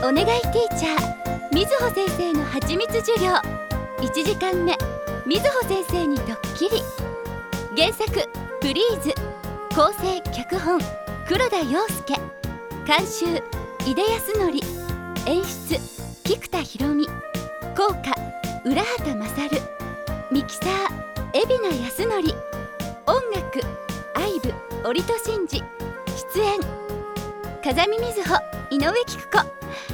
お願いティーチャーみずほ先生のはちみつ授業。1時間目、みずほ先生にドッキリ。原作フリーズ、構成脚本黒田洋介、監修井出康則、演出菊田博美、効果浦畑勝、ミキサー海老名康則、音楽愛部折戸真二、出演風見瑞穂、井上菊子。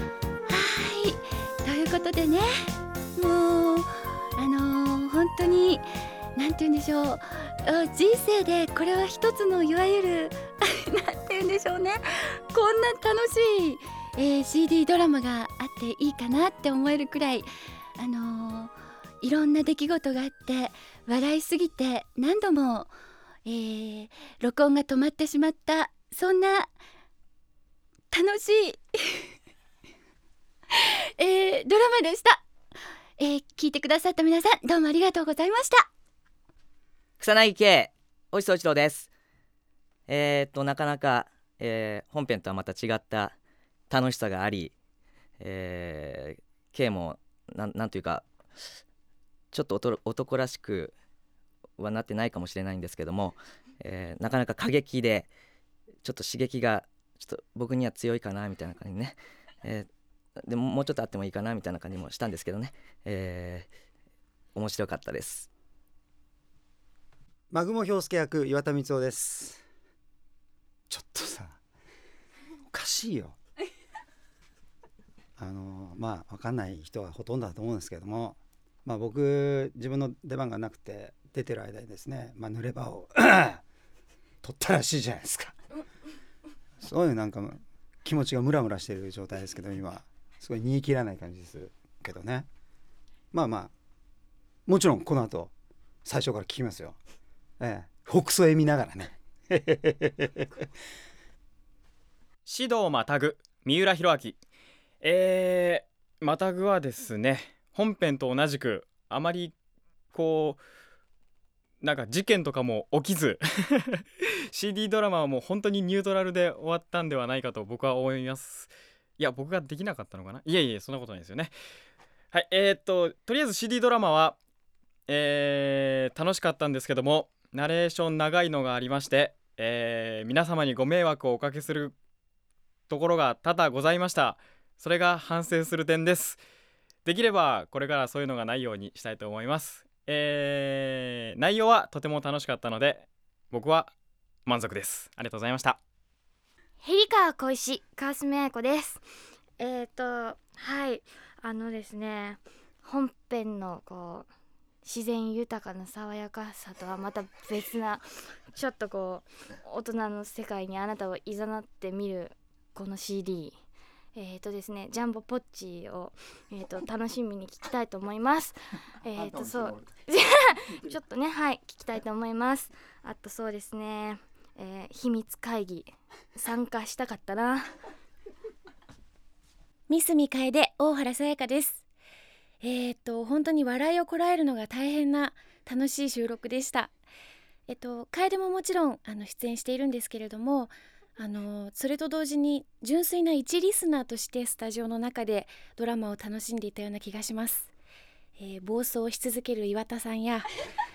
ということでね、もう本当になんて言うんでしょう、人生でこれは一つのいわゆるなんて言うんでしょうね、こんな楽しい、CD ドラマがあっていいかなって思えるくらい、いろんな出来事があって笑いすぎて何度も、録音が止まってしまった、そんな楽しいドラマでした。聞いてくださった皆さん、どうもありがとうございました。 草薙圭、おしそう一郎です。なかなか、本編とはまた違った楽しさがあり、圭もなんというかちょっと男らしくはなってないかもしれないんですけども、なかなか過激でちょっと刺激がちょっと僕には強いかなみたいな感じね、でももうちょっとあってもいいかなみたいな感じもしたんですけどね、面白かったです。 南雲氷介役岩田光雄です。ちょっとさ、おかしいよ。分かんない人はほとんどだと思うんですけども、僕自分の出番がなくて出てる間にですね、濡れ場を取ったらしいじゃないですか。そういうなんか気持ちがムラムラしている状態ですけど、今すごい煮え切らない感じですけどね。もちろんこの後最初から聞きますよ。北総へ見ながらね指導またぐ三浦弘明。またぐはですね、本編と同じくあまりなんか事件とかも起きずCD ドラマはもう本当にニュートラルで終わったんではないかと僕は思います。いや、僕ができなかったのかな。いえそんなことないですよね。はい、とりあえず CD ドラマは、楽しかったんですけども、ナレーション長いのがありまして、皆様にご迷惑をおかけするところが多々ございました。それが反省する点です。できればこれからそういうのがないようにしたいと思います。内容はとても楽しかったので僕は満足です。ありがとうございました。 ヘリカー小石川澄彩子です。ですね、本編の自然豊かな爽やかさとはまた別な、ちょっと大人の世界にあなたを誘ってみるこの CD、ですね、ジャンボポッチを、楽しみに聞きたいと思います。そうちょっとね、聞きたいと思います。あとそうですね、秘密会議参加したかったな。 三角楓、大原さやかです。本当に笑いをこらえるのが大変な楽しい収録でした。楓ももちろん出演しているんですけれども、それと同時に純粋な一リスナーとしてスタジオの中でドラマを楽しんでいたような気がします。暴走し続ける岩田さんや、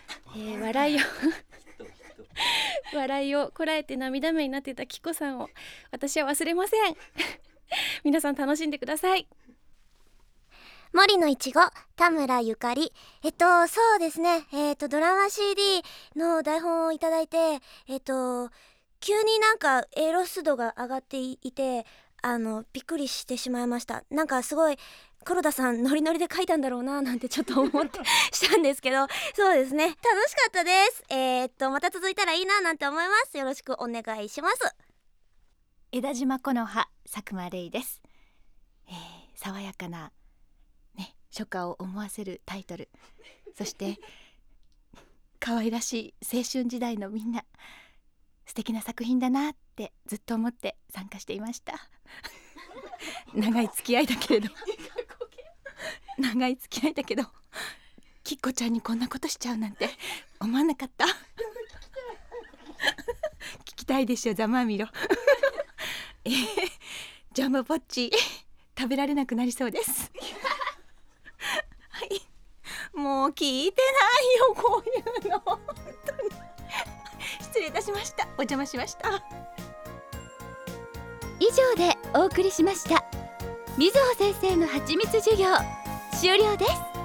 笑いをこらえて涙目になっていたキコさんを私は忘れません皆さん楽しんでください。 森のいちご田村ゆかり、そうですね、ドラマ CD の台本をいただいて、急になんかエロス度が上がっていて、びっくりしてしまいました。なんかすごい黒田さんノリノリで書いたんだろうななんてちょっと思ってしたんですけど、そうですね、楽しかったです。また続いたらいいななんて思います。よろしくお願いします。 枝島木の葉佐久間レイです。爽やかなね、初夏を思わせるタイトル、そして可愛らしい青春時代のみんな、素敵な作品だなってずっと思って参加していました長い付き合いだけれどきっこちゃんにこんなことしちゃうなんて思わなかった聞きたいでしょ、ざまあみろジャンボポッチ食べられなくなりそうですはい、もう聞いてないよこういうの本当に失礼いたしました。お邪魔しました。 以上でお送りしました。みずほ先生のはちみつ授業終了です。